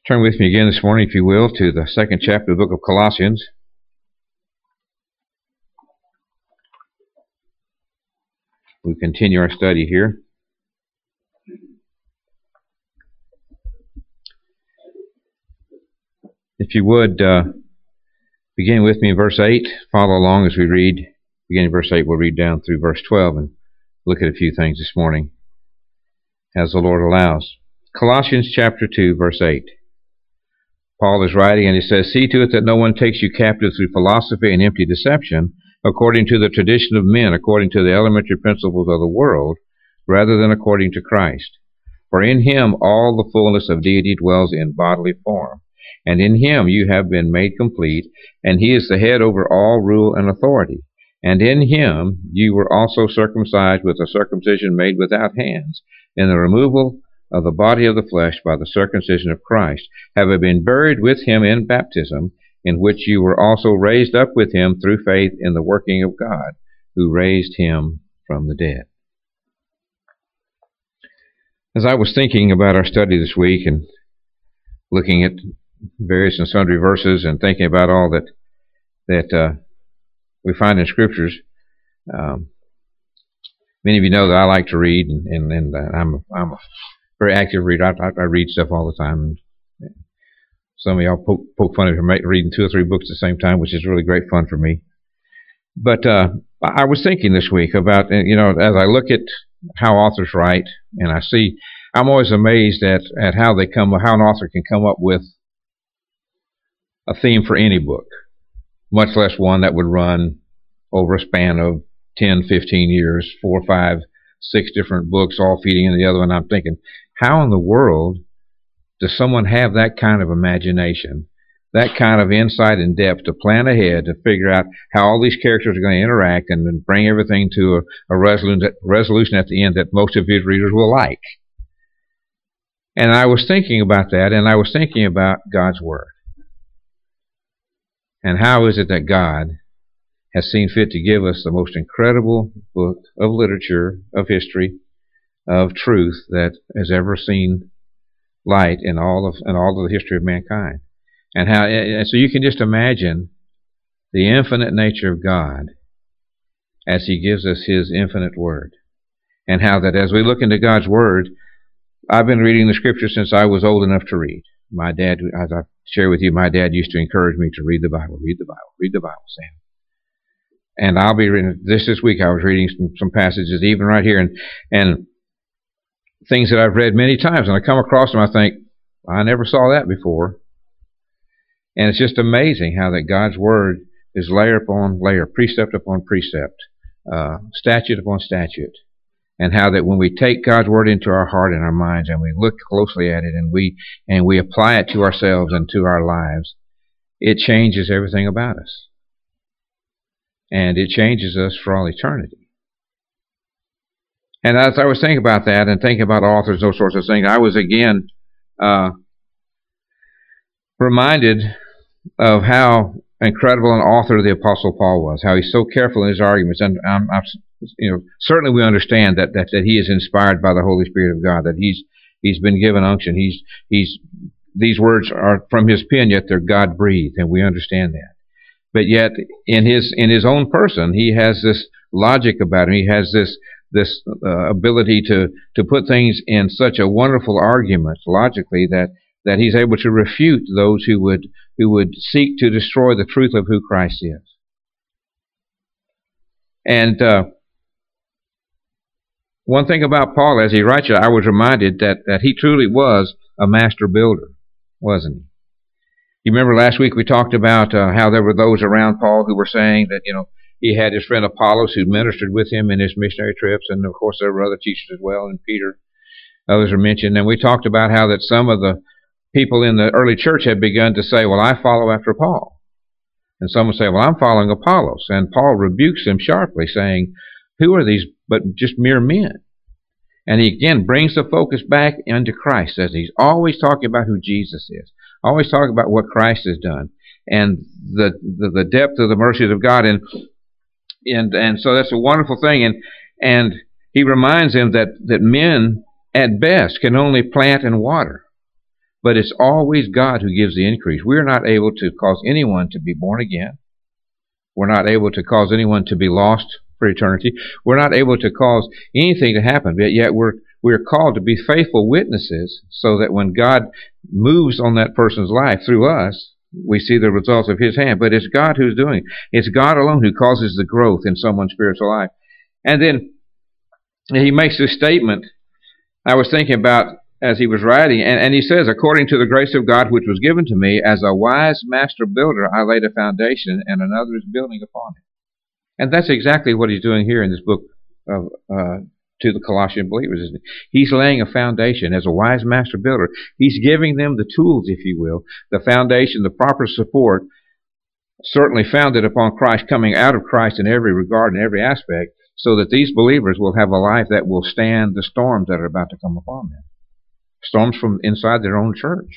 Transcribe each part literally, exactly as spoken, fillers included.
Turn with me again this morning, if you will, to the second chapter of the book of Colossians. We continue our study here. If you would, uh, begin with me in verse eight. Follow along as we read. Beginning in verse eight, we'll read down through verse twelve and look at a few things this morning, as the Lord allows. Colossians chapter two, verse eight. Paul is writing, and he says, "See to it that no one takes you captive through philosophy and empty deception, according to the tradition of men, according to the elementary principles of the world, rather than according to Christ. For in him all the fullness of deity dwells in bodily form, and in him you have been made complete, and he is the head over all rule and authority. And in him you were also circumcised with a circumcision made without hands, in the removal of the body of the flesh by the circumcision of Christ, having been buried with him in baptism, in which you were also raised up with him through faith in the working of God, who raised him from the dead." As I was thinking about our study this week and looking at various and sundry verses and thinking about all that that uh, we find in Scriptures, um, many of you know that I like to read, and, and, and uh, I'm I'm a very active reader. I, I, I read stuff all the time. Some of y'all poke, poke fun at me for reading two or three books at the same time, which is really great fun for me. But uh, I was thinking this week about, you know, as I look at how authors write, and I see, I'm always amazed at, at how they come, how an author can come up with a theme for any book, much less one that would run over a span of ten, fifteen years, four, five, six different books, all feeding into the other one. I'm thinking, how in the world does someone have that kind of imagination, that kind of insight and depth to plan ahead, to figure out how all these characters are going to interact and then bring everything to a, a resolution at the end that most of his readers will like? And I was thinking about that, and I was thinking about God's Word. And how is it that God has seen fit to give us the most incredible book of literature, of history, of truth that has ever seen light in all of in all of the history of mankind? And how, and so you can just imagine the infinite nature of God as He gives us His infinite Word, and how that as we look into God's Word, I've been reading the Scripture since I was old enough to read. My dad, as I share with you, my dad used to encourage me to read the Bible, read the Bible, read the Bible, Sam. And I'll be reading this this week. I was reading some, some passages, even right here, and and things that I've read many times, and I come across them. I think, I never saw that before. And it's just amazing how that God's Word is layer upon layer, precept upon precept, uh, statute upon statute, and how that when we take God's Word into our heart and our minds, and we look closely at it, and we and we apply it to ourselves and to our lives, it changes everything about us. And it changes us for all eternity. And as I was thinking about that and thinking about authors, those sorts of things, I was again uh, reminded of how incredible an author the Apostle Paul was, how he's so careful in his arguments. And um, I'm, you know, certainly we understand that, that that he is inspired by the Holy Spirit of God, that he's he's been given unction. He's he's these words are from his pen, yet they're God breathed, and we understand that. But yet, in his in his own person, he has this logic about him. He has this this uh, ability to to put things in such a wonderful argument logically that that he's able to refute those who would who would seek to destroy the truth of who Christ is. And uh, one thing about Paul, as he writes it, I was reminded that that he truly was a master builder, wasn't he? You remember last week we talked about uh, how there were those around Paul who were saying that, you know, he had his friend Apollos who ministered with him in his missionary trips, and of course there were other teachers as well, and Peter, others are mentioned. And we talked about how that some of the people in the early church had begun to say, well, I follow after Paul. And some would say, well, I'm following Apollos. And Paul rebukes them sharply, saying, who are these but just mere men? And he again brings the focus back into Christ, as he's always talking about who Jesus is. Always talking about what Christ has done and the, the the depth of the mercies of God, and and and so that's a wonderful thing. And and he reminds them that that men at best can only plant and water, but it's always God who gives the increase. We're not able to cause anyone to be born again. We're not able to cause anyone to be lost for eternity. We're not able to cause anything to happen, but yet we're we're called to be faithful witnesses so that when God moves on that person's life through us, we see the results of His hand. But it's God who's doing it. It's God alone who causes the growth in someone's spiritual life. And then He makes this statement I was thinking about as he was writing, and, and he says, according to the grace of God which was given to me, as a wise master builder, I laid a foundation, and another is building upon it. And that's exactly what he's doing here in this book of uh, to the Colossian believers, isn't it? He's laying a foundation as a wise master builder. He's giving them the tools, if you will, the foundation, the proper support, certainly founded upon Christ, coming out of Christ in every regard and every aspect, so that these believers will have a life that will stand the storms that are about to come upon them. Storms from inside their own church.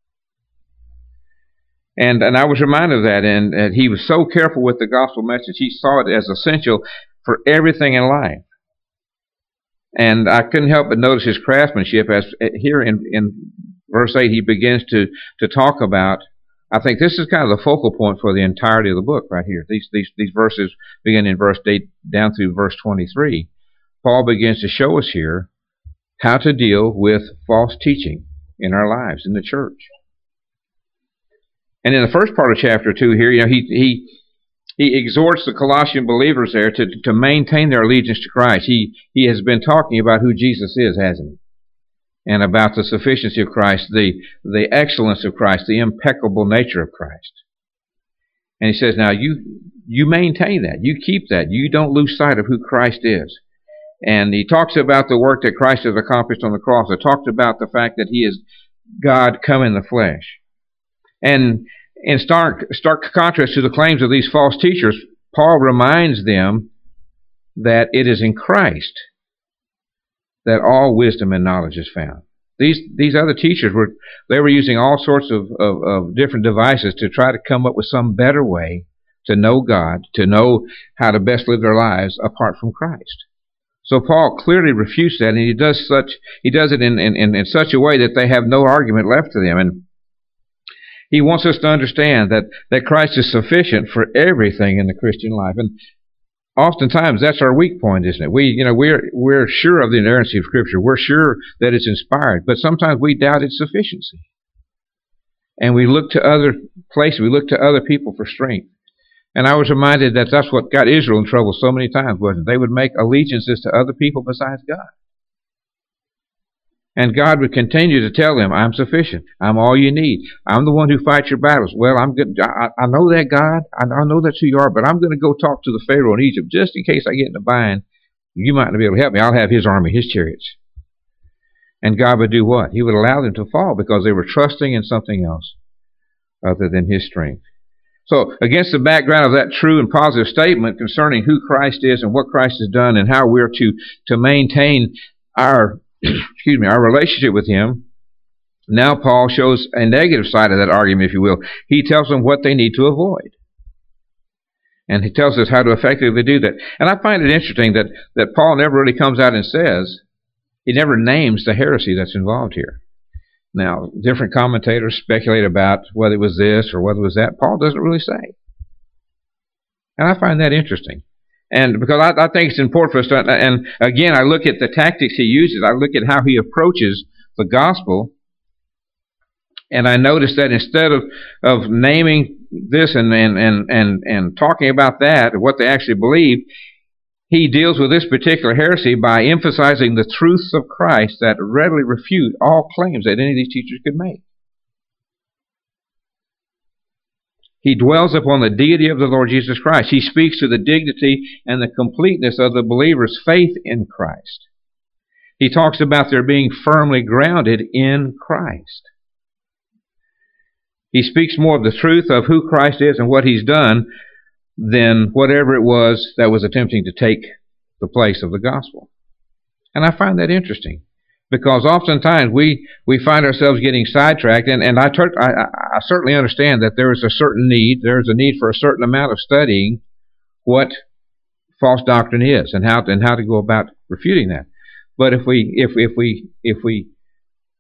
And and I was reminded of that, and, and he was so careful with the gospel message. He saw it as essential for everything in life. And I couldn't help but notice his craftsmanship as here in, in verse eight he begins to, to talk about, I think this is kind of the focal point for the entirety of the book right here. These, these, these verses begin in verse eight down through verse twenty-three. Paul begins to show us here how to deal with false teaching in our lives, in the church. And in the first part of chapter two here, you know, he he he exhorts the Colossian believers there to, to maintain their allegiance to Christ. He he has been talking about who Jesus is, hasn't he? And about the sufficiency of Christ, the, the excellence of Christ, the impeccable nature of Christ. And he says, now you you maintain that, you keep that, you don't lose sight of who Christ is. And he talks about the work that Christ has accomplished on the cross. He talks about the fact that he is God come in the flesh. And in stark, stark contrast to the claims of these false teachers, Paul reminds them that it is in Christ that all wisdom and knowledge is found. These these other teachers were they were using all sorts of, of, of different devices to try to come up with some better way to know God, to know how to best live their lives apart from Christ. So Paul clearly refutes that, and he does such he does it in, in, in such a way that they have no argument left to them. And he wants us to understand that, that Christ is sufficient for everything in the Christian life. And oftentimes that's our weak point, isn't it? We you know we're we're sure of the inerrancy of Scripture. We're sure that it's inspired, but sometimes we doubt its sufficiency. And we look to other places, we look to other people for strength. And I was reminded that that's what got Israel in trouble so many times, wasn't it? They would make allegiances to other people besides God. And God would continue to tell them, I'm sufficient. I'm all you need. I'm the one who fights your battles. Well, I'm good. I, I know that, God. I, I know that's who you are, but I'm going to go talk to the Pharaoh in Egypt just in case I get in a bind. You might not be able to help me. I'll have his army, his chariots. And God would do what? He would allow them to fall because they were trusting in something else other than his strength. So, against the background of that true and positive statement concerning who Christ is and what Christ has done and how we're to, to maintain our, excuse me, our relationship with him, now Paul shows a negative side of that argument, if you will. He tells them what they need to avoid. And he tells us how to effectively do that. And I find it interesting that, that Paul never really comes out and says, he never names the heresy that's involved here. Now, different commentators speculate about whether it was this or whether it was that. Paul doesn't really say. And I find that interesting. And because I, I think it's important for us to, and again, I look at the tactics he uses. I look at how he approaches the gospel. And I notice that instead of, of naming this and, and, and, and, and talking about that, what they actually believe, he deals with this particular heresy by emphasizing the truths of Christ that readily refute all claims that any of these teachers could make. He dwells upon the deity of the Lord Jesus Christ. He speaks to the dignity and the completeness of the believer's faith in Christ. He talks about their being firmly grounded in Christ. He speaks more of the truth of who Christ is and what he's done than whatever it was that was attempting to take the place of the gospel. And I find that interesting, because oftentimes we, we find ourselves getting sidetracked, and, and I, ter- I, I certainly understand that there is a certain need, there is a need for a certain amount of studying what false doctrine is and how to, and how to go about refuting that. But if we if if we if we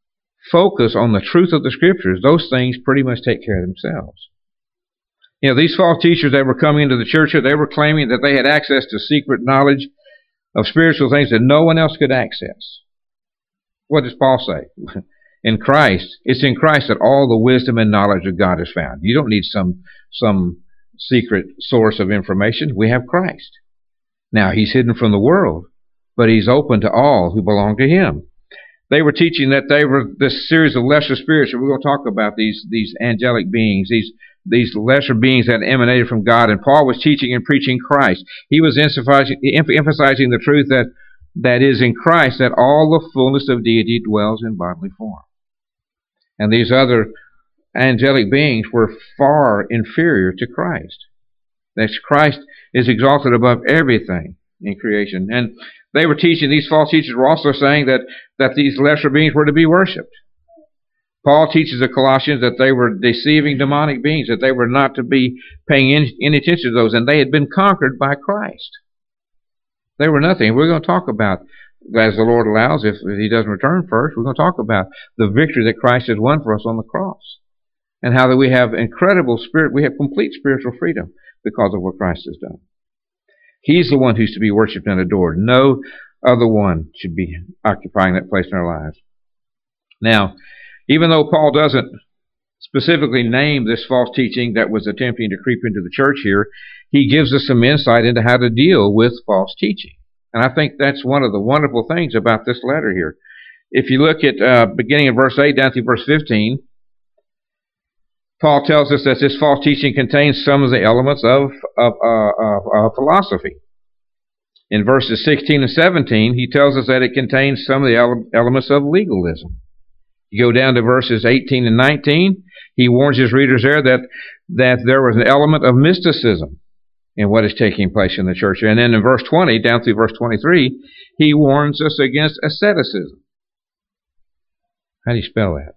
focus on the truth of the Scriptures, those things pretty much take care of themselves. You know, these false teachers that were coming into the church here, they were claiming that they had access to secret knowledge of spiritual things that no one else could access. What does Paul say? In Christ, it's in Christ that all the wisdom and knowledge of God is found. You don't need some, some secret source of information. We have Christ. Now, He's hidden from the world, but He's open to all who belong to Him. They were teaching that they were this series of lesser spirits. We're going to talk about these, these angelic beings, these, these lesser beings that emanated from God. And Paul was teaching and preaching Christ. He was emphasizing, emphasizing the truth that, that is in Christ, that all the fullness of deity dwells in bodily form. And these other angelic beings were far inferior to Christ. That Christ is exalted above everything in creation. And they were teaching, these false teachers were also saying that, that these lesser beings were to be worshipped. Paul teaches the Colossians that they were deceiving demonic beings, that they were not to be paying any, any attention to those, and they had been conquered by Christ. They were nothing. We're going to talk about, as the Lord allows, if He doesn't return first, we're going to talk about the victory that Christ has won for us on the cross, and how that we have incredible spirit, we have complete spiritual freedom because of what Christ has done. He's the one who's to be worshipped and adored. No other one should be occupying that place in our lives. Now, even though Paul doesn't specifically name this false teaching that was attempting to creep into the church here, he gives us some insight into how to deal with false teaching. And I think that's one of the wonderful things about this letter here. If you look at uh, beginning of verse eight down to verse fifteen, Paul tells us that this false teaching contains some of the elements of, of, uh, of, of philosophy. In verses sixteen and seventeen, he tells us that it contains some of the ele- elements of legalism. You go down to verses eighteen and nineteen, he warns his readers there that, that there was an element of mysticism in what is taking place in the church. And then in verse twenty, down through verse twenty-three, he warns us against asceticism. How do you spell that?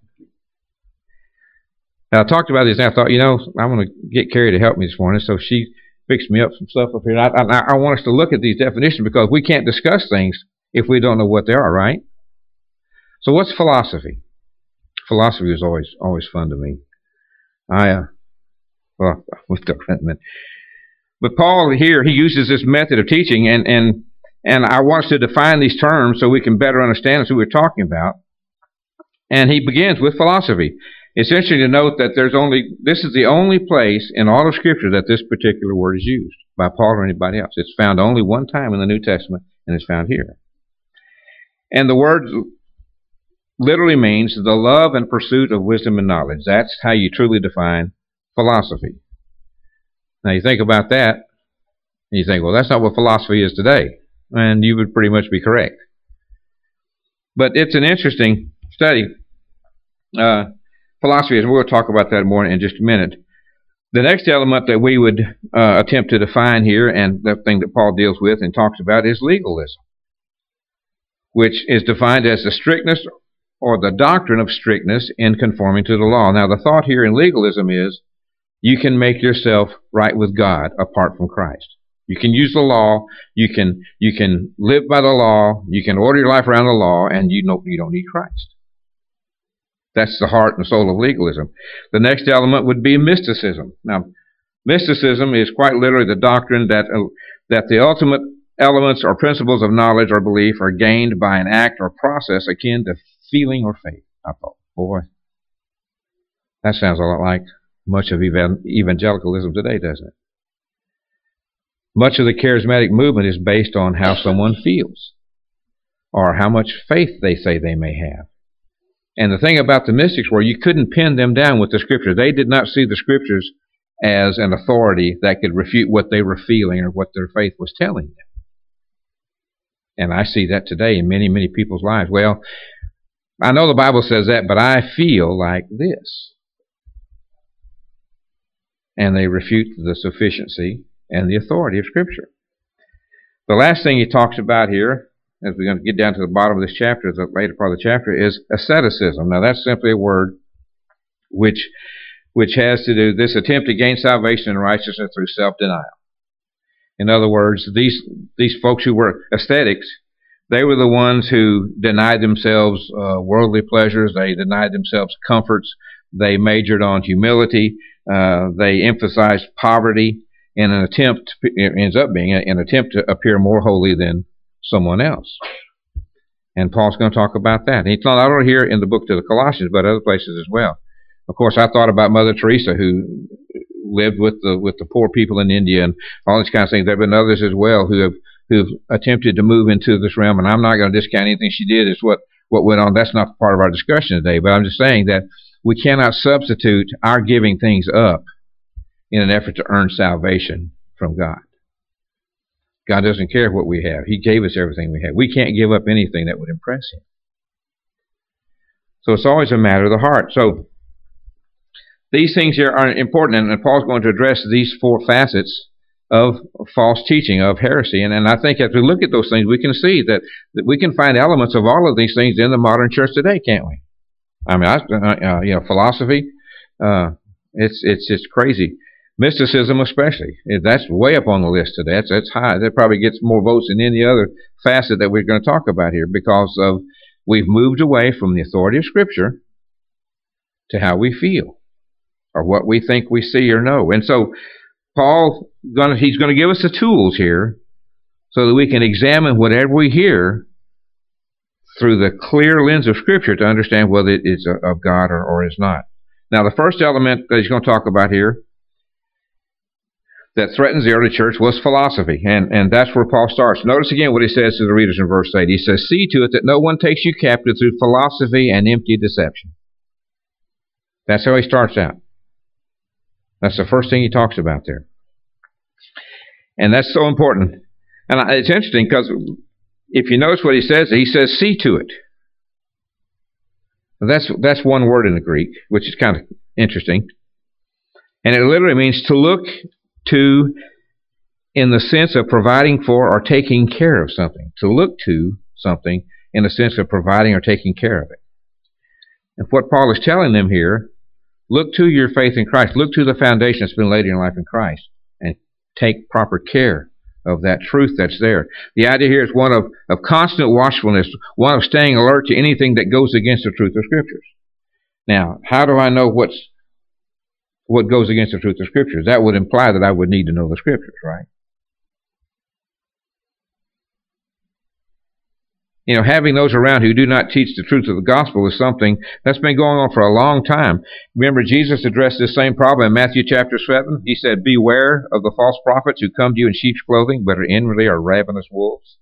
Now, I talked about this and I thought, you know, I want to get Carrie to help me this morning, so she fixed me up some stuff up here. I, I, I want us to look at these definitions because we can't discuss things if we don't know what they are, right? So what's philosophy? Philosophy is always always fun to me. I, uh, well, we'll talk about that in a minute. But Paul here, he uses this method of teaching, and, and, and I want us to define these terms so we can better understand who we're talking about. And he begins with philosophy. It's interesting to note that there's only, this is the only place in all of Scripture that this particular word is used by Paul or anybody else. It's found only one time in the New Testament, and it's found here. And the word literally means the love and pursuit of wisdom and knowledge. That's how you truly define philosophy. Now you think about that, and you think, well, that's not what philosophy is today. And you would pretty much be correct. But it's an interesting study. Uh, philosophy is, we'll talk about that more in just a minute. The next element that we would uh, attempt to define here, and the thing that Paul deals with and talks about, is legalism, which is defined as the strictness or the doctrine of strictness in conforming to the law. Now, the thought here in legalism is you can make yourself right with God apart from Christ. You can use the law, you can you can live by the law, you can order your life around the law, and you know you don't need Christ. That's the heart and soul of legalism. The next element would be mysticism. Now, mysticism is quite literally the doctrine that uh, that the ultimate elements or principles of knowledge or belief are gained by an act or process akin to feeling or faith. I thought, boy, that sounds a lot like much of evangelicalism today, doesn't it? Much of the charismatic movement is based on how someone feels or how much faith they say they may have. And the thing about the mystics were you couldn't pin them down with the Scriptures. They did not see the Scriptures as an authority that could refute what they were feeling or what their faith was telling them. And I see that today in many, many people's lives. Well, I know the Bible says that, but I feel like this. And they refute the sufficiency and the authority of Scripture. The last thing he talks about here, as we're going to get down to the bottom of this chapter, the later part of the chapter, is asceticism. Now, that's simply a word which which has to do this attempt to gain salvation and righteousness through self-denial. In other words, these these folks who were ascetics They were the ones who denied themselves uh, worldly pleasures. They denied themselves comforts. They majored on humility. Uh, they emphasized poverty in an attempt, it ends up being an attempt to appear more holy than someone else. And Paul's going to talk about that. And it's not only here in the book to the Colossians, but other places as well. Of course, I thought about Mother Teresa, who lived with the with the poor people in India and all these kinds of things. There have been others as well who have who've attempted to move into this realm, and I'm not going to discount anything she did. It's what, what went on. That's not part of our discussion today, but I'm just saying that we cannot substitute our giving things up in an effort to earn salvation from God. God doesn't care what we have. He gave us everything we have. We can't give up anything that would impress Him. So it's always a matter of the heart. So these things here are important, and Paul's going to address these four facets of false teaching, of heresy. And, and I think as we look at those things, we can see that, that we can find elements of all of these things in the modern church today, can't we? I mean, I, uh, you know, philosophy, uh, it's it's just crazy. Mysticism especially, that's way up on the list today. That's, that's high. That probably gets more votes than any other facet that we're going to talk about here, because of we've moved away from the authority of Scripture to how we feel or what we think we see or know. And so Paul, gonna, he's going to give us the tools here so that we can examine whatever we hear through the clear lens of Scripture to understand whether it is of God or, or is not. Now, the first element that he's going to talk about here that threatens the early church was philosophy, and, and that's where Paul starts. Notice again what he says to the readers in verse eight. He says, "See to it that no one takes you captive through philosophy and empty deception." That's how he starts out. That's the first thing he talks about there. And that's so important. And it's interesting because if you notice what he says, he says, "See to it." That's, that's one word in the Greek, which is kind of interesting. And it literally means to look to in the sense of providing for or taking care of something. To look to something in the sense of providing or taking care of it. And what Paul is telling them here, look to your faith in Christ. Look to the foundation that's been laid in your life in Christ. And take proper care of that truth that's there. The idea here is one of, of constant watchfulness, one of staying alert to anything that goes against the truth of Scriptures. Now, how do I know what's what goes against the truth of Scriptures? That would imply that I would need to know the Scriptures, right? You know, having those around who do not teach the truth of the gospel is something that's been going on for a long time. Remember, Jesus addressed this same problem in Matthew chapter seven. He said, "Beware of the false prophets who come to you in sheep's clothing, but are inwardly are ravenous wolves."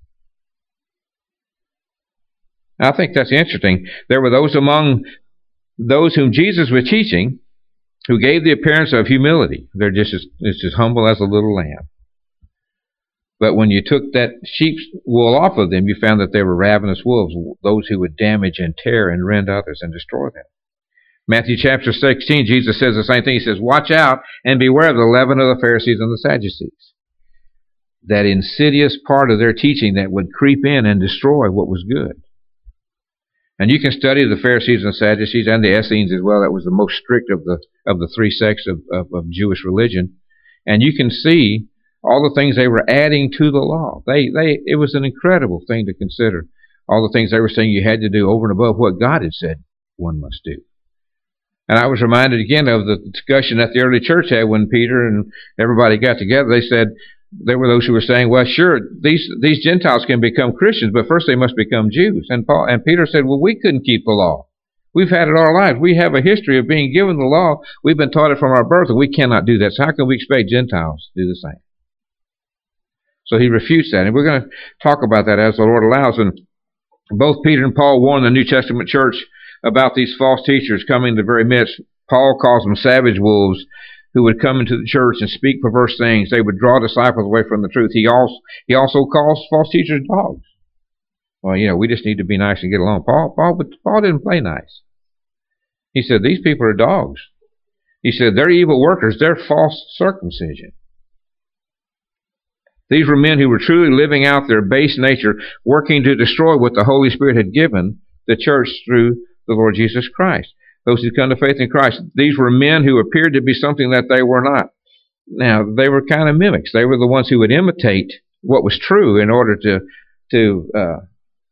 I think that's interesting. There were those among those whom Jesus was teaching who gave the appearance of humility. They're just as, just as humble as a little lamb. But when you took that sheep's wool off of them, you found that they were ravenous wolves, those who would damage and tear and rend others and destroy them. Matthew chapter sixteen, Jesus says the same thing. He says, "Watch out and beware of the leaven of the Pharisees and the Sadducees." That insidious part of their teaching that would creep in and destroy what was good. And you can study the Pharisees and the Sadducees and the Essenes as well. That was the most strict of the of the three sects of, of, of Jewish religion. And you can see all the things they were adding to the law. They, they, it was an incredible thing to consider. All the things they were saying you had to do over and above what God had said one must do. And I was reminded again of the discussion that the early church had when Peter and everybody got together. They said, there were those who were saying, well, sure, these, these Gentiles can become Christians, but first they must become Jews. And Paul, and Peter said, well, we couldn't keep the law. We've had it all our lives. We have a history of being given the law. We've been taught it from our birth, and we cannot do that. So how can we expect Gentiles to do the same? So he refutes that. And we're going to talk about that as the Lord allows. And both Peter and Paul warn the New Testament church about these false teachers coming in the very midst. Paul calls them savage wolves who would come into the church and speak perverse things. They would draw disciples away from the truth. He also, he also calls false teachers dogs. Well, you know, we just need to be nice and get along. Paul, Paul, but Paul didn't play nice. He said, these people are dogs. He said, they're evil workers. They're false circumcision. These were men who were truly living out their base nature, working to destroy what the Holy Spirit had given the church through the Lord Jesus Christ. Those who come to faith in Christ. These were men who appeared to be something that they were not. Now, they were kind of mimics. They were the ones who would imitate what was true in order to to uh,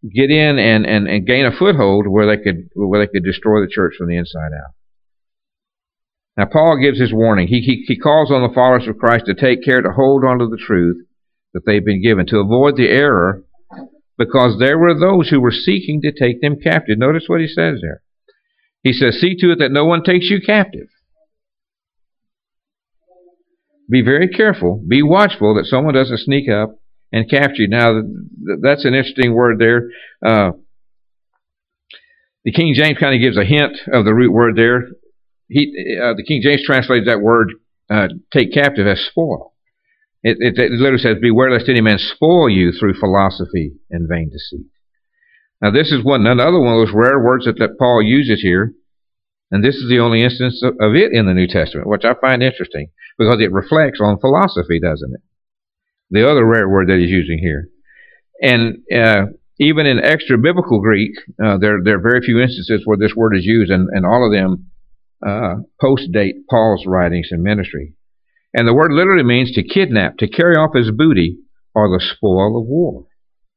get in and, and, and gain a foothold where they could where they could destroy the church from the inside out. Now, Paul gives his warning. He, he, he calls on the followers of Christ to take care to hold on to the truth that they've been given, to avoid the error, because there were those who were seeking to take them captive. Notice what he says there. He says, see to it that no one takes you captive. Be very careful. Be watchful that someone doesn't sneak up and capture you. Now, that's an interesting word there. Uh, the King James kind of gives a hint of the root word there. He, uh, the King James translates that word, uh, take captive, as spoil. It, it, it literally says, beware lest any man spoil you through philosophy and vain deceit. Now, this is one another one of those rare words that, that Paul uses here, and this is the only instance of, of it in the New Testament, which I find interesting, because it reflects on philosophy, doesn't it? The other rare word that he's using here. And uh, even in extra-biblical Greek, uh, there, there are very few instances where this word is used, and, and all of them uh, post-date Paul's writings and ministry. And the word literally means to kidnap, to carry off as booty, or the spoil of war.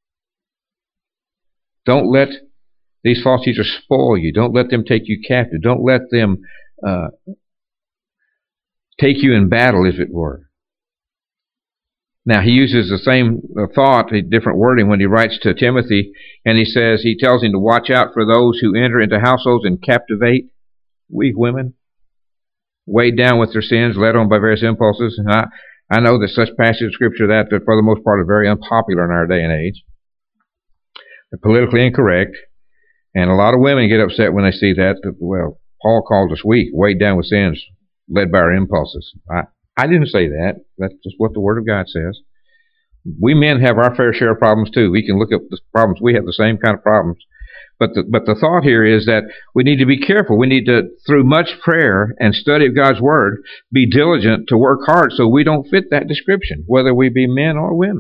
Don't let these false teachers spoil you. Don't let them take you captive. Don't let them uh, take you in battle, as it were. Now, he uses the same thought, a different wording, when he writes to Timothy, and he says, he tells him to watch out for those who enter into households and captivate weak women, weighed down with their sins, led on by various impulses. And I, I know that such passages of Scripture that, that, for the most part, are very unpopular in our day and age. They're politically incorrect, and a lot of women get upset when they see that, that well, Paul calls us weak, weighed down with sins, led by our impulses. I, I didn't say that. That's just what the Word of God says. We men have our fair share of problems too. We can look at the problems. We have the same kind of problems. But the, but the thought here is that we need to be careful. We need to, through much prayer and study of God's Word, be diligent to work hard so we don't fit that description, whether we be men or women.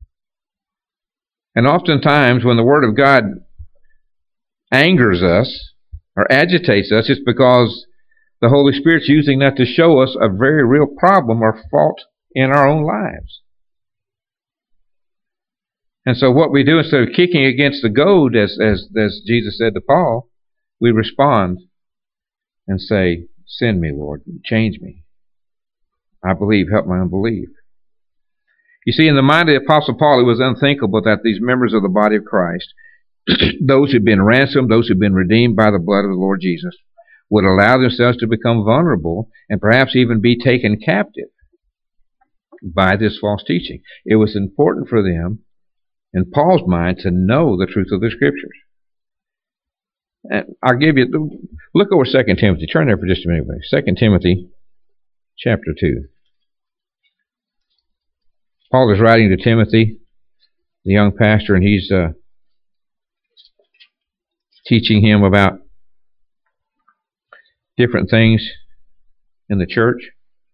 And oftentimes when the Word of God angers us or agitates us, it's because the Holy Spirit's using that to show us a very real problem or fault in our own lives. And so what we do, instead of kicking against the goad, as, as, as Jesus said to Paul, we respond and say, send me, Lord, change me. I believe, help my unbelief. You see, in the mind of the Apostle Paul, it was unthinkable that these members of the body of Christ, those who'd been ransomed, those who'd been redeemed by the blood of the Lord Jesus, would allow themselves to become vulnerable and perhaps even be taken captive by this false teaching. It was important for them, in Paul's mind, to know the truth of the Scriptures. And I'll give you, look over Second Timothy. Turn there for just a minute. Second Timothy chapter two. Paul is writing to Timothy, the young pastor, and he's uh, teaching him about different things in the church.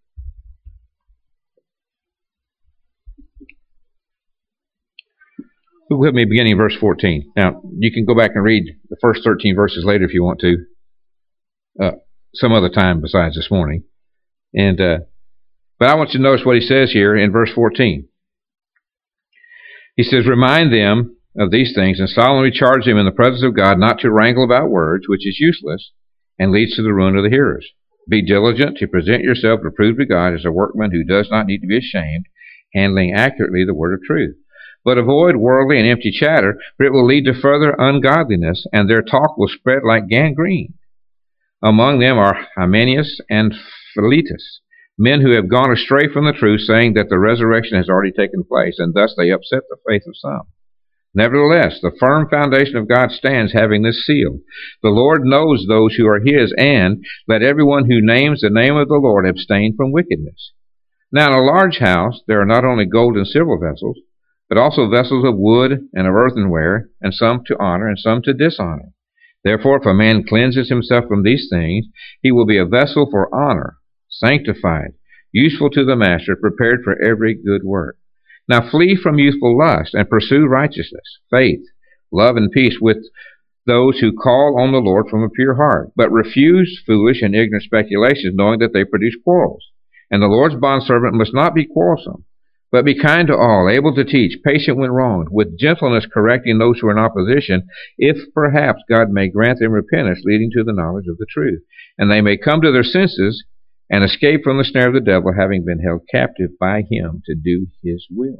Look with me beginning in verse fourteen. Now, you can go back and read the first thirteen verses later if you want to, uh, some other time besides this morning. And uh, But I want you to notice what he says here in verse fourteen. He says, remind them of these things and solemnly charge them in the presence of God not to wrangle about words, which is useless and leads to the ruin of the hearers. Be diligent to present yourself approved to God as a workman who does not need to be ashamed, handling accurately the word of truth. But avoid worldly and empty chatter, for it will lead to further ungodliness, and their talk will spread like gangrene. Among them are Hymenaeus and Philetus, men who have gone astray from the truth, saying that the resurrection has already taken place, and thus they upset the faith of some. Nevertheless, the firm foundation of God stands, having this seal. The Lord knows those who are His, and let everyone who names the name of the Lord abstain from wickedness. Now in a large house there are not only gold and silver vessels, but also vessels of wood and of earthenware, and some to honor and some to dishonor. Therefore, if a man cleanses himself from these things, he will be a vessel for honor, sanctified, useful to the master, prepared for every good work. Now flee from youthful lust, and pursue righteousness, faith, love, and peace with those who call on the Lord from a pure heart. But refuse foolish and ignorant speculations, knowing that they produce quarrels. And the Lord's bondservant must not be quarrelsome, But be kind to all, able to teach, patient when wronged, with gentleness correcting those who are in opposition, if perhaps God may grant them repentance leading to the knowledge of the truth, and they may come to their senses and escape from the snare of the devil, having been held captive by him to do his will.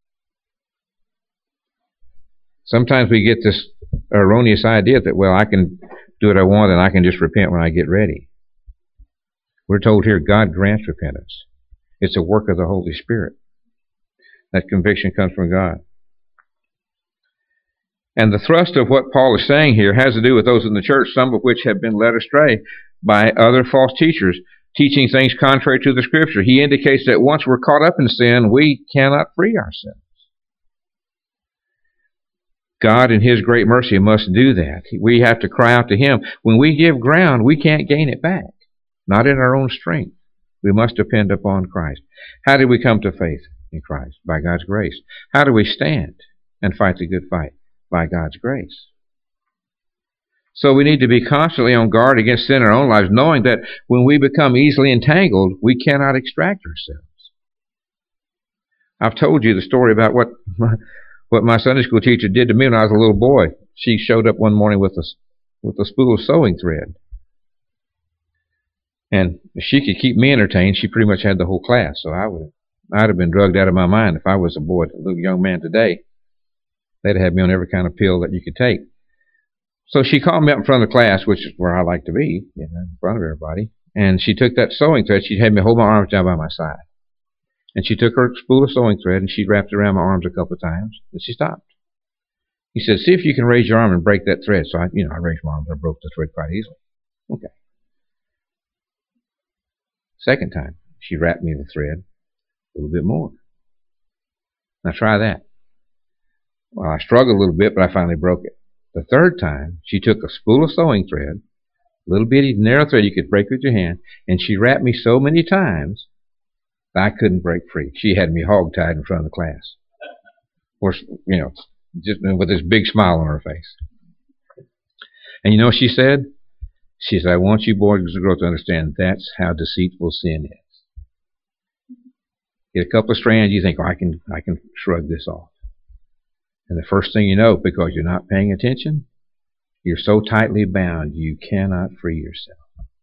Sometimes we get this erroneous idea that, well, I can do what I want and I can just repent when I get ready. We're told here God grants repentance. It's a work of the Holy Spirit. That conviction comes from God. And the thrust of what Paul is saying here has to do with those in the church, some of which have been led astray by other false teachers, teaching things contrary to the Scripture. He indicates that once we're caught up in sin, we cannot free ourselves. God in His great mercy must do that. We have to cry out to Him. When we give ground, we can't gain it back. Not in our own strength. We must depend upon Christ. How did we come to faith in Christ? By God's grace. How do we stand and fight the good fight? By God's grace. So we need to be constantly on guard against sin in our own lives, knowing that when we become easily entangled, we cannot extract ourselves. I've told you the story about what my, what my Sunday school teacher did to me when I was a little boy. She showed up one morning with a, with a spool of sewing thread. And if she could keep me entertained, she pretty much had the whole class. So I would, I'd have been drugged out of my mind if I was a boy, a little young man today. They'd have had me on every kind of pill that you could take. So she called me up in front of the class, which is where I like to be, you know, in front of everybody. And she took that sewing thread. She had me hold my arms down by my side. And she took her spool of sewing thread and she wrapped it around my arms a couple of times. And she stopped. He said, "See if you can raise your arm and break that thread." So I, you know, I raised my arms. I broke the thread quite easily. Okay. Second time, she wrapped me in the thread a little bit more. Now try that. Well, I struggled a little bit, but I finally broke it. The third time, she took a spool of sewing thread, a little bitty narrow thread you could break with your hand, and she wrapped me so many times that I couldn't break free. She had me hogtied in front of the class. Of course, you know, just with this big smile on her face. And you know what she said? She said, "I want you boys and girls to understand that's how deceitful sin is. Get a couple of strands, you think, oh, I can, I can shrug this off. And the first thing you know, because you're not paying attention, you're so tightly bound you cannot free yourself."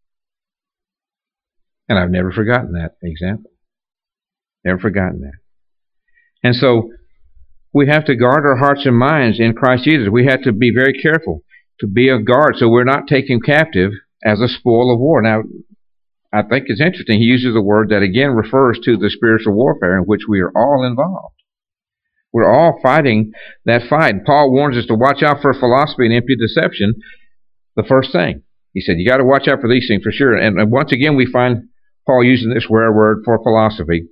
And I've never forgotten that example. Never forgotten that. And so we have to guard our hearts and minds in Christ Jesus. We have to be very careful to be on guard so we're not taken captive as a spoil of war. Now, I think it's interesting. He uses a word that again refers to the spiritual warfare in which we are all involved. We're all fighting that fight. Paul warns us to watch out for philosophy and empty deception. The first thing. He said, you got to watch out for these things for sure. And, and once again, we find Paul using this rare word for philosophy.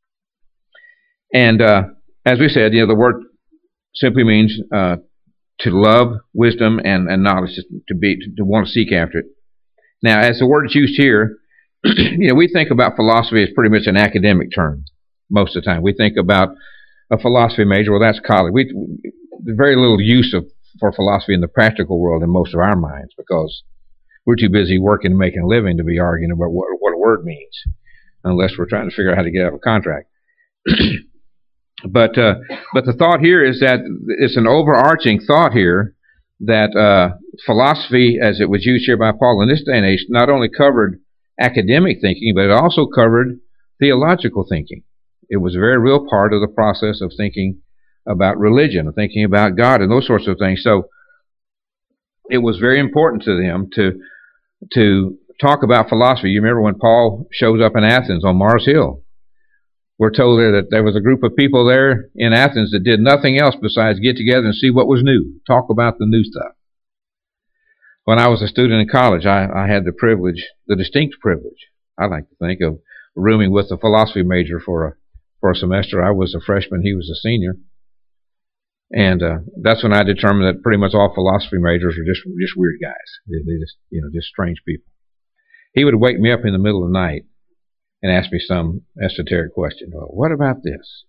And uh, as we said, you know, the word simply means uh, to love wisdom and, and knowledge, to be to, to want to seek after it. Now, as the word is used here, you know, we think about philosophy as pretty much an academic term most of the time. We think about a philosophy major, well, that's college. We, there's very little use of for philosophy in the practical world in most of our minds because we're too busy working and making a living to be arguing about what, what a word means, unless we're trying to figure out how to get out of a contract. but uh, but the thought here is that it's an overarching thought here that uh, philosophy, as it was used here by Paul in this day and age, not only covered academic thinking, but it also covered theological thinking. It was a very real part of the process of thinking about religion, of thinking about God, and those sorts of things. So it was very important to them to to talk about philosophy. You remember when Paul shows up in Athens on Mars Hill. We're told there that there was a group of people there in Athens that did nothing else besides get together and see what was new, talk about the new stuff. When I was a student in college, I, I had the privilege, the distinct privilege, I like to think, of rooming with a philosophy major for a for a semester. I was a freshman, he was a senior. And uh, that's when I determined that pretty much all philosophy majors are just just weird guys. They, they just, you know, just strange people. He would wake me up in the middle of the night and ask me some esoteric question. Well, what about this?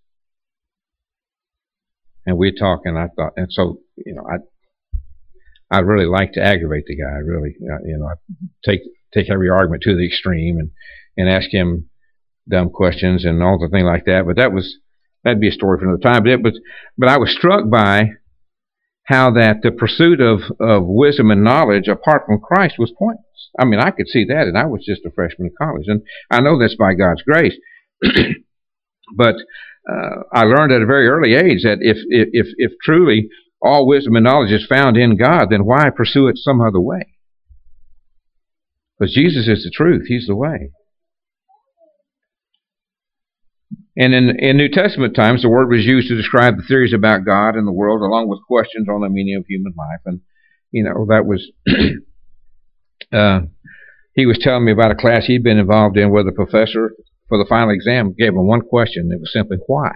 And we'd talk, and I thought, and so, you know, I I really like to aggravate the guy. I really, you know, I take take every argument to the extreme and, and ask him dumb questions and all the thing like that. But that was that'd be a story for another time. But, it was, but I was struck by how that the pursuit of, of wisdom and knowledge apart from Christ was pointless. I mean, I could see that, and I was just a freshman in college. And I know that's by God's grace. But uh, I learned at a very early age that if, if, if truly all wisdom and knowledge is found in God, then why pursue it some other way? Because Jesus is the truth. He's the way. And in, in New Testament times, the word was used to describe the theories about God and the world, along with questions on the meaning of human life. And, you know, that was... uh, he was telling me about a class he'd been involved in where the professor, for the final exam, gave him one question. It was simply, why?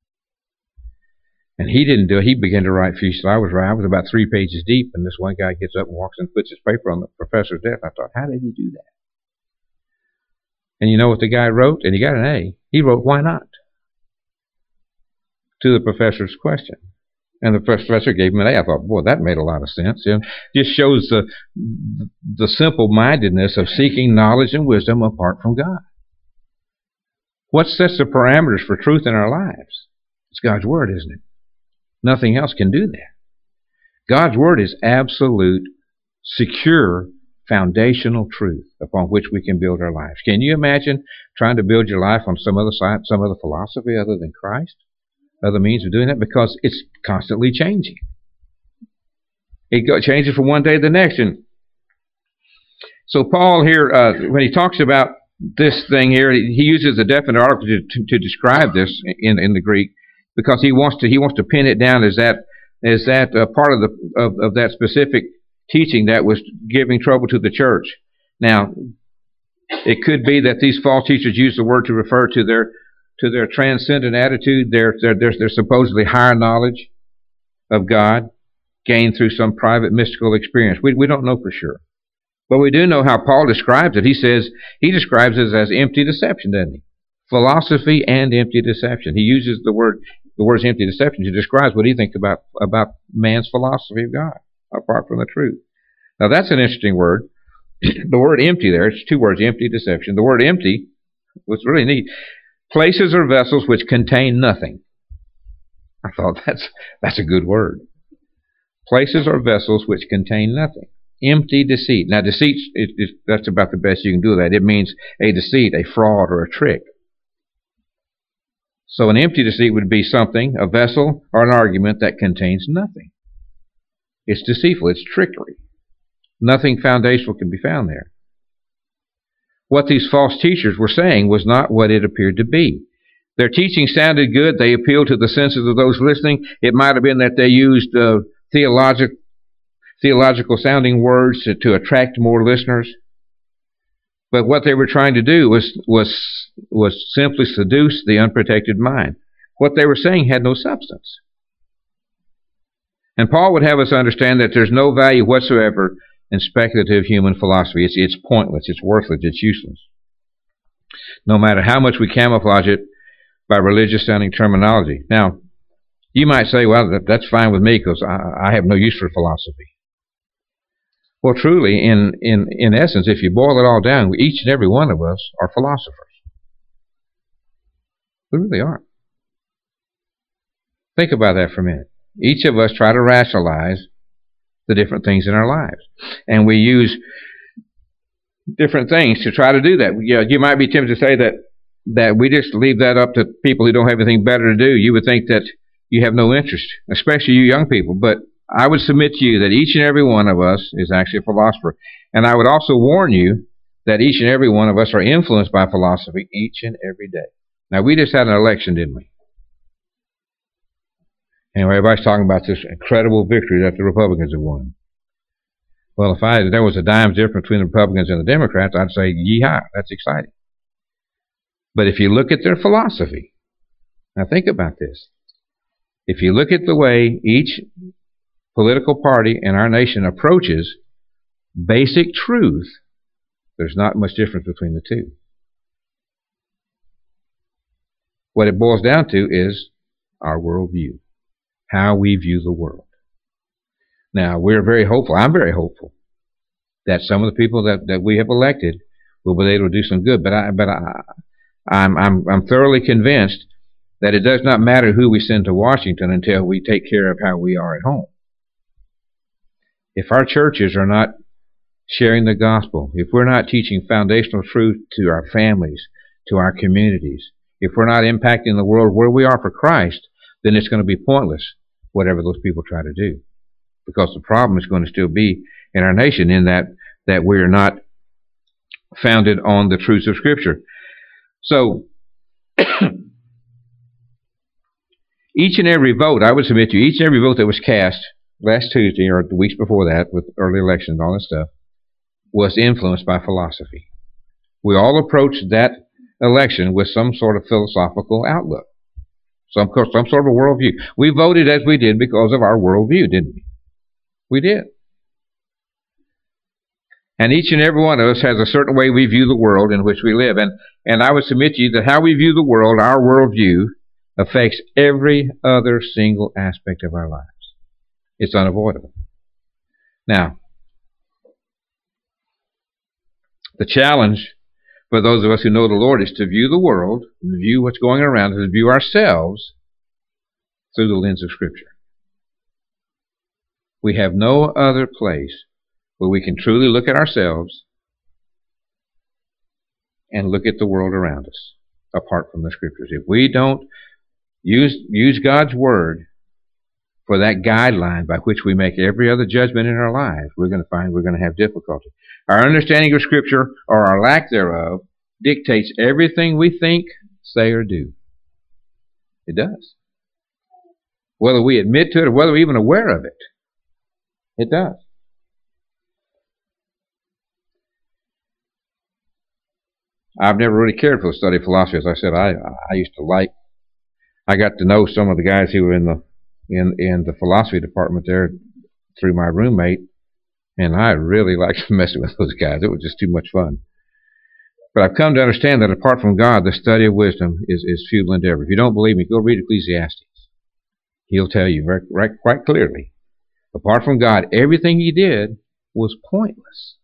And he didn't do it. He began to write for you. So I was right. I was about three pages deep, and this one guy gets up and walks and puts his paper on the professor's desk. I thought, how did he do that? And you know what the guy wrote? And he got an A. He wrote, why not? To the professor's question. And the professor gave him an A. I thought, boy, that made a lot of sense. It just shows the, the simple-mindedness of seeking knowledge and wisdom apart from God. What sets the parameters for truth in our lives? It's God's Word, isn't it? Nothing else can do that. God's Word is absolute, secure, foundational truth upon which we can build our lives. Can you imagine trying to build your life on some other side, some other philosophy other than Christ? Other means of doing that? Because it's constantly changing. It go, changes from one day to the next. And so Paul here, uh, when he talks about this thing here, he uses a definite article to, to, to describe this in, in the Greek, because he wants to he wants to pin it down as that as that uh, part of the of, of that specific teaching that was giving trouble to the church. Now, it could be that these false teachers use the word to refer to their to their transcendent attitude, their their their, their supposedly higher knowledge of God gained through some private mystical experience. We we don't know for sure, but we do know how Paul describes it. He says he describes it as empty deception, doesn't he? Philosophy and empty deception. He uses the word the words empty deception to describe what he thinks about about man's philosophy of God apart from the truth. Now that's an interesting word. The word empty there, it's two words, empty deception. The word empty, what's really neat, places or vessels which contain nothing. I thought that's that's a good word. Places or vessels which contain nothing. Empty deceit. Now deceit, it, it, that's about the best you can do with that. It means a deceit, a fraud, or a trick. So an empty deceit would be something, a vessel, or an argument that contains nothing. It's deceitful. It's trickery. Nothing foundational can be found there. What these false teachers were saying was not what it appeared to be. Their teaching sounded good. They appealed to the senses of those listening. It might have been that they used uh, theologic, theological sounding words to, to attract more listeners. But what they were trying to do was, was, was simply seduce the unprotected mind. What they were saying had no substance. And Paul would have us understand that there's no value whatsoever in speculative human philosophy. It's, it's pointless, it's worthless, it's useless. No matter how much we camouflage it by religious-sounding terminology. Now, you might say, well, that, that's fine with me because I, I have no use for philosophy. Well, truly, in, in, in essence, if you boil it all down, each and every one of us are philosophers. We really are. Think about that for a minute. Each of us try to rationalize the different things in our lives. And we use different things to try to do that. You know, you might be tempted to say that, that we just leave that up to people who don't have anything better to do. You would think that you have no interest, especially you young people. But I would submit to you that each and every one of us is actually a philosopher. And I would also warn you that each and every one of us are influenced by philosophy each and every day. Now, we just had an election, didn't we? Anyway, everybody's talking about this incredible victory that the Republicans have won. Well, if I if there was a dime's difference between the Republicans and the Democrats, I'd say, yee-haw, that's exciting. But if you look at their philosophy, now think about this. If you look at the way each political party in our nation approaches basic truth, there's not much difference between the two. What it boils down to is our worldview, how we view the world. Now, we're very hopeful, I'm very hopeful, that some of the people that, that we have elected will be able to do some good, but I, but I, I'm, I'm, I'm thoroughly convinced that it does not matter who we send to Washington until we take care of how we are at home. If our churches are not sharing the gospel, if we're not teaching foundational truth to our families, to our communities, if we're not impacting the world where we are for Christ, then it's going to be pointless, whatever those people try to do. Because the problem is going to still be in our nation in that, that we are not founded on the truths of Scripture. So, each and every vote, I would submit to you, each and every vote that was cast last Tuesday or the weeks before that with early elections and all that stuff was influenced by philosophy. We all approached that election with some sort of philosophical outlook, some, some sort of a worldview. We voted as we did because of our worldview, didn't we? We did. And each and every one of us has a certain way we view the world in which we live. And, and I would submit to you that how we view the world, our worldview, affects every other single aspect of our lives. It's unavoidable. Now, the challenge for those of us who know the Lord is to view the world, to view what's going around us, to view ourselves through the lens of Scripture. We have no other place where we can truly look at ourselves and look at the world around us apart from the Scriptures. If we don't use, use God's Word for that guideline by which we make every other judgment in our lives, we're going to find we're going to have difficulty. Our understanding of Scripture, or our lack thereof, dictates everything we think, say, or do. It does. Whether we admit to it or whether we're even aware of it, it does. I've never really cared for the study of philosophy. As I said, I I used to like, I got to know some of the guys who were in the in in the philosophy department there through my roommate, and I really liked messing with those guys. It was just too much fun. But I've come to understand that apart from God, the study of wisdom is, is futile endeavor. If you don't believe me, go read Ecclesiastes. He'll tell you very, right, quite clearly. Apart from God, everything he did was pointless.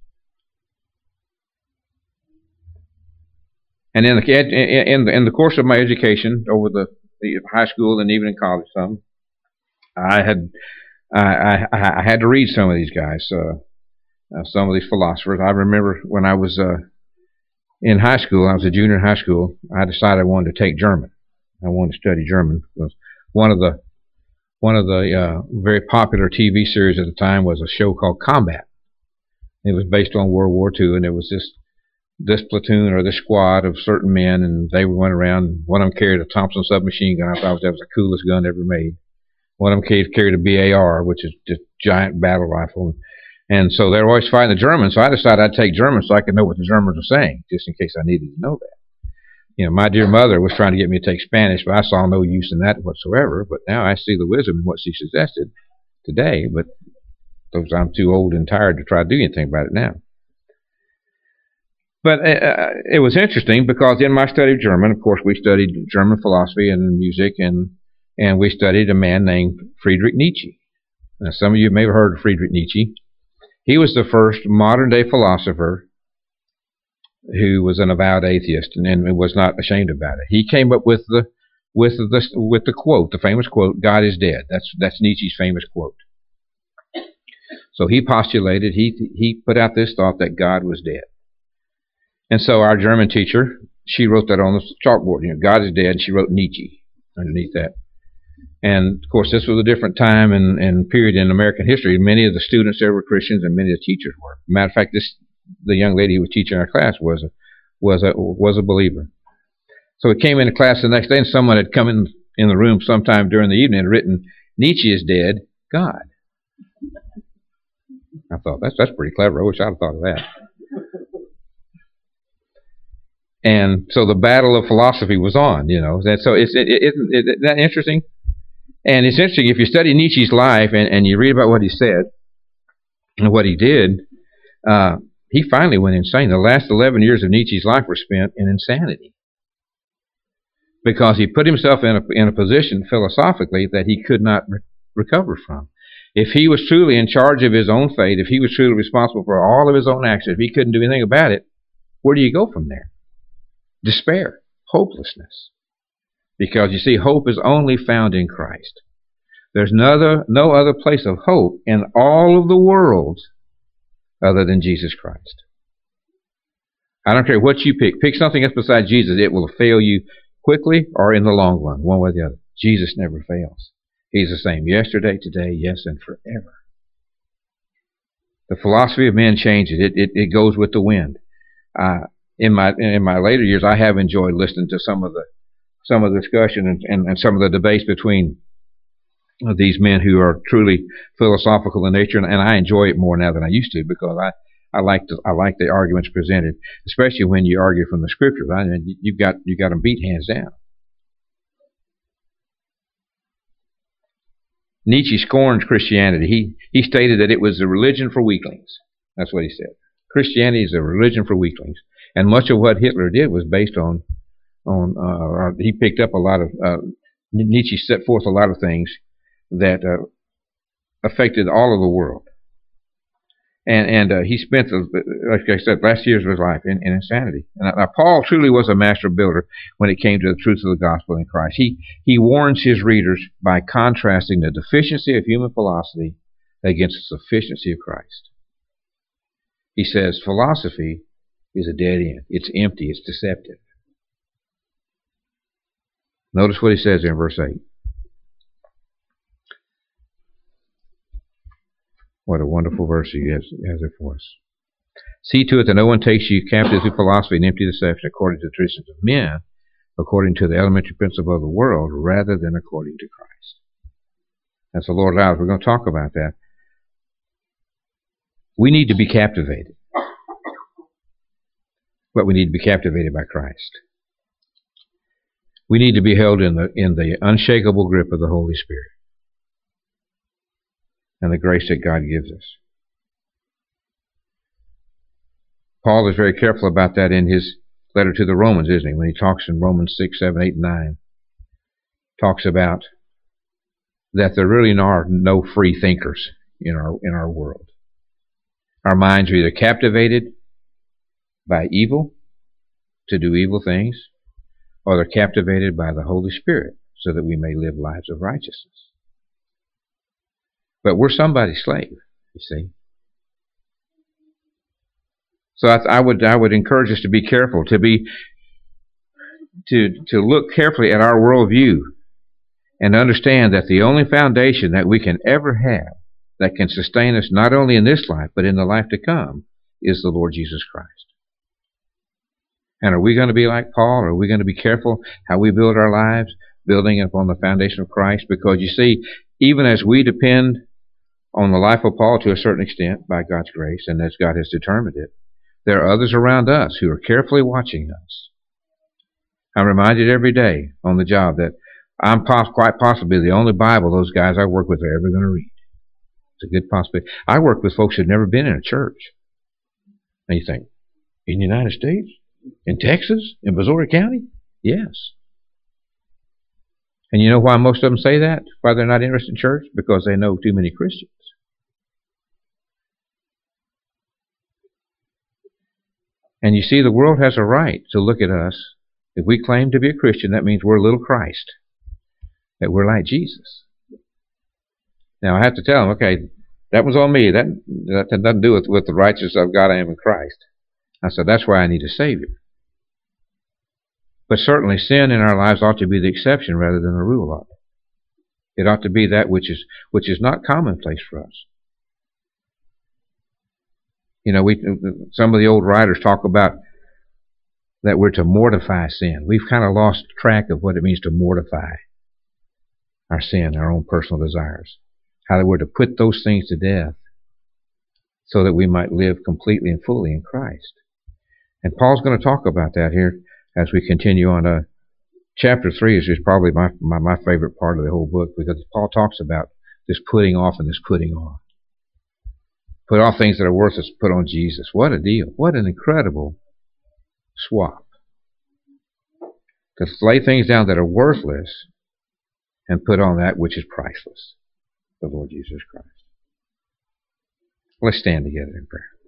And in the, in, the, in the course of my education, over the, the high school and even in college, some, I had I, I, I had to read some of these guys, uh, uh, some of these philosophers. I remember when I was uh, in high school, I was a junior in high school, I decided I wanted to take German. I wanted to study German. Because one of the one of the uh, very popular T V series at the time was a show called Combat. It was based on World War Two, and it was this this platoon or this squad of certain men, and they went around. One of them carried a Thompson submachine gun. I thought that was the coolest gun ever made. One of them carried a B A R, which is just giant battle rifle. And so they were always fighting the Germans, so I decided I'd take German so I could know what the Germans were saying, just in case I needed to know that. You know, my dear mother was trying to get me to take Spanish, but I saw no use in that whatsoever. But now I see the wisdom in what she suggested today, but those I'm too old and tired to try to do anything about it now. But uh, it was interesting because in my study of German, of course, we studied German philosophy and music, and and we studied a man named Friedrich Nietzsche. Now, some of you may have heard of Friedrich Nietzsche. He was the first modern-day philosopher who was an avowed atheist and, and was not ashamed about it. He came up with the with the with the quote, the famous quote, "God is dead." That's that's Nietzsche's famous quote. So he postulated, he he put out this thought that God was dead. And so our German teacher, she wrote that on the chalkboard. You know, God is dead. She wrote Nietzsche underneath that. And, of course, this was a different time and, and period in American history. Many of the students there were Christians, and many of the teachers were. Matter of fact, this the young lady who was teaching our class was a, was a, was a believer. So we came into class the next day, and someone had come in, in the room sometime during the evening and written, "Nietzsche is dead, God." I thought, that's, that's pretty clever. I wish I'd have thought of that. And so the battle of philosophy was on, you know. So it's, it, it, isn't, isn't that interesting? And it's interesting, if you study Nietzsche's life and, and you read about what he said and what he did, uh, he finally went insane. The last eleven years of Nietzsche's life were spent in insanity. Because he put himself in a, in a position philosophically that he could not re- recover from. If he was truly in charge of his own fate, if he was truly responsible for all of his own actions, if he couldn't do anything about it, where do you go from there? Despair, hopelessness. Because, you see, hope is only found in Christ. There's no other, no other place of hope in all of the world other than Jesus Christ. I don't care what you pick. Pick something else besides Jesus. It will fail you quickly or in the long run, one way or the other. Jesus never fails. He's the same yesterday, today, yes, and forever. The philosophy of men changes. It, it, it goes with the wind. Uh, in my in my later years, I have enjoyed listening to some of the some of the discussion and, and, and some of the debates between these men who are truly philosophical in nature, and, and I enjoy it more now than I used to, because I I like the I like the arguments presented, especially when you argue from the Scriptures. I mean, you've got you got them beat hands down. Nietzsche scorns Christianity. He he stated that it was a religion for weaklings. That's what he said. Christianity is a religion for weaklings, and much of what Hitler did was based on on uh, or he picked up a lot of uh, Nietzsche set forth a lot of things that uh, affected all of the world. And and uh, he spent, like I said, last years of his life in, in insanity. And now, Paul truly was a master builder when it came to the truth of the gospel in Christ. He he warns his readers by contrasting the deficiency of human philosophy against the sufficiency of Christ. He says philosophy is a dead end. It's empty. It's deceptive. Notice what he says there in verse eight. What a wonderful verse he has, has there for us. See to it that no one takes you captive through philosophy and empty deception according to the traditions of men, according to the elementary principle of the world, rather than according to Christ. As the Lord allows, we're going to talk about that. We need to be captivated. But we need to be captivated by Christ. We need to be held in the in the unshakable grip of the Holy Spirit and the grace that God gives us. Paul is very careful about that in his letter to the Romans, isn't he? When he talks in Romans six, seven, eight, and nine, talks about that there really are no free thinkers in our in our world. Our minds are either captivated by evil to do evil things, or they're captivated by the Holy Spirit so that we may live lives of righteousness. But we're somebody's slave, you see. So I, I would I would encourage us to be careful, to be to to look carefully at our worldview, and understand that the only foundation that we can ever have that can sustain us not only in this life but in the life to come is the Lord Jesus Christ. And are we going to be like Paul? Or are we going to be careful how we build our lives, building upon the foundation of Christ? Because you see, even as we depend on the life of Paul to a certain extent by God's grace, and as God has determined it, there are others around us who are carefully watching us. I'm reminded every day on the job that I'm pos- quite possibly the only Bible those guys I work with are ever going to read. It's a good possibility. I work with folks who've never been in a church. And you think, in the United States? In Texas? In Missouri County? Yes. And you know why most of them say that? Why they're not interested in church? Because they know too many Christians. And you see, the world has a right to look at us. If we claim to be a Christian, that means we're a little Christ. That we're like Jesus. Now, I have to tell them, okay, that was on me. That, that had nothing to do with, with the righteousness of God I am in Christ. I said, that's why I need a Savior. But certainly sin in our lives ought to be the exception rather than the rule of it. It ought to be that which is which is not commonplace for us. You know, we some of the old writers talk about that we're to mortify sin. We've kind of lost track of what it means to mortify our sin, our own personal desires. How that we're to put those things to death so that we might live completely and fully in Christ. And Paul's going to talk about that here as we continue on. Uh, chapter three is just probably my, my, my favorite part of the whole book, because Paul talks about this putting off and this putting on. Put off things that are worthless, put on Jesus. What a deal. What an incredible swap. To lay things down that are worthless and put on that which is priceless, the Lord Jesus Christ. Let's stand together in prayer.